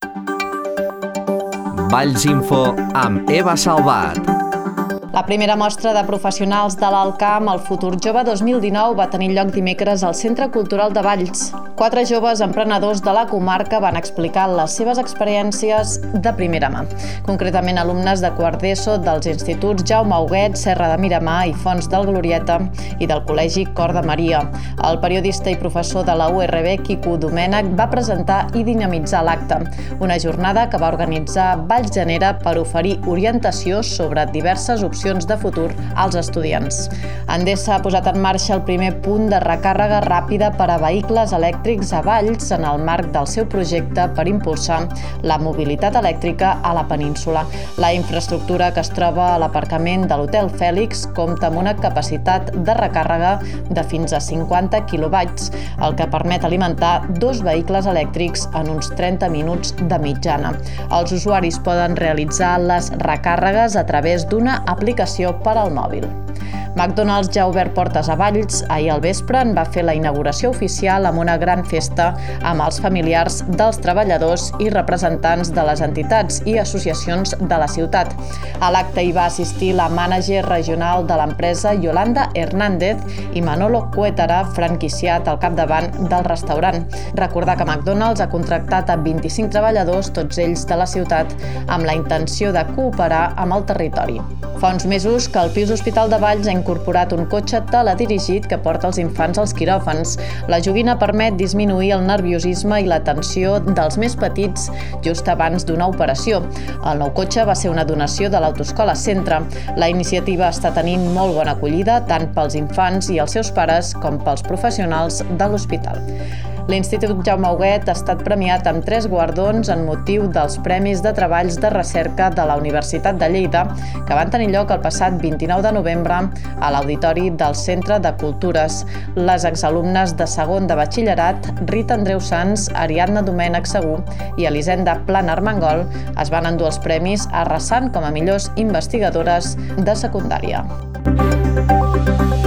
Vallsinfo amb Eva Salvat. La primera mostra de professionals de l'Alcamp, el Futur Jove 2019, va tenir lloc dimecres al Centre Cultural de Valls. 4 joves emprenedors de la comarca van explicar les seves experiències de primera mà. Concretament, alumnes de quart d'ESO dels instituts Jaume Huguet, Serra de Miramar i Fonts del Glorieta i del Col·legi Cor de Maria. El periodista i professor de la URB, Quico Domènech, va presentar i dinamitzar l'acte, una jornada que va organitzar Valls Genera per oferir orientació sobre diverses opcions de futur als estudiants. Endesa ha posat en marxa el primer punt de recàrrega ràpida per a vehicles elèctrics a Valls en el marc del seu projecte per impulsar la mobilitat elèctrica a la península. La infraestructura que es troba a l'aparcament de l'Hotel Fèlix compta amb una capacitat de recàrrega de fins a 50 quilowatts, el que permet alimentar 2 vehicles elèctrics en uns 30 minuts de mitjana. Els usuaris poden realitzar les recàrregues a través d'una aplicació per al mòbil. McDonald's ja ha obert portes a Valls. Ahir al vespre en va fer la inauguració oficial amb una gran festa amb els familiars dels treballadors i representants de les entitats i associacions de la ciutat. A l'acte hi va assistir la mànager regional de l'empresa Yolanda Hernández i Manolo Cuétara, franquiciat al capdavant del restaurant. Recordar que McDonald's ha contractat a 25 treballadors, tots ells de la ciutat, amb la intenció de cooperar amb el territori. Fa uns mesos que el Pius Hospital de Valls ha incorporat un cotxe teledirigit que porta els infants als quiròfans. La joguina permet disminuir el nerviosisme i la tensió dels més petits just abans d'una operació. El nou cotxe va ser una donació de l'Autoescola Centre. La iniciativa està tenint molt bona acollida tant pels infants i els seus pares com pels professionals de l'hospital. L'Institut Jaume Huguet ha estat premiat amb 3 guardons en motiu dels Premis de Treballs de Recerca de la Universitat de Lleida, que van tenir lloc el passat 29 de novembre a l'Auditori del Centre de Cultures. Les exalumnes de segon de batxillerat, Rita Andreu Sans, Ariadna Domènech Segur i Elisenda Plana Armengol es van endur els premis arrasant com a millors investigadores de secundària.